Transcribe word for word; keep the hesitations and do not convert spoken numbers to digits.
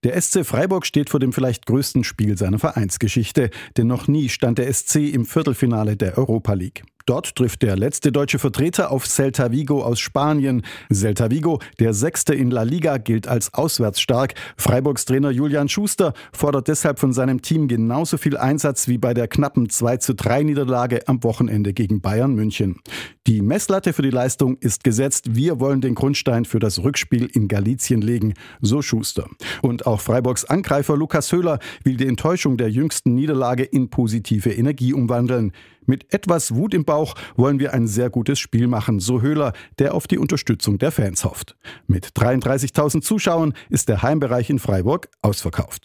Der S C Freiburg steht vor dem vielleicht größten Spiel seiner Vereinsgeschichte, denn noch nie stand der S C im Viertelfinale der Europa League. Dort trifft der letzte deutsche Vertreter auf Celta Vigo aus Spanien. Celta Vigo, der Sechste in La Liga, gilt als auswärtsstark. Freiburgs Trainer Julian Schuster fordert deshalb von seinem Team genauso viel Einsatz wie bei der knappen zwei zu drei Niederlage am Wochenende gegen Bayern München. Die Messlatte für die Leistung ist gesetzt. Wir wollen den Grundstein für das Rückspiel in Galicien legen, so Schuster. Und auch Freiburgs Angreifer Lukas Höhler will die Enttäuschung der jüngsten Niederlage in positive Energie umwandeln. Mit etwas Wut im Bauch wollen wir ein sehr gutes Spiel machen, so Höhler, der auf die Unterstützung der Fans hofft. Mit dreiunddreißigtausend Zuschauern ist der Heimbereich in Freiburg ausverkauft.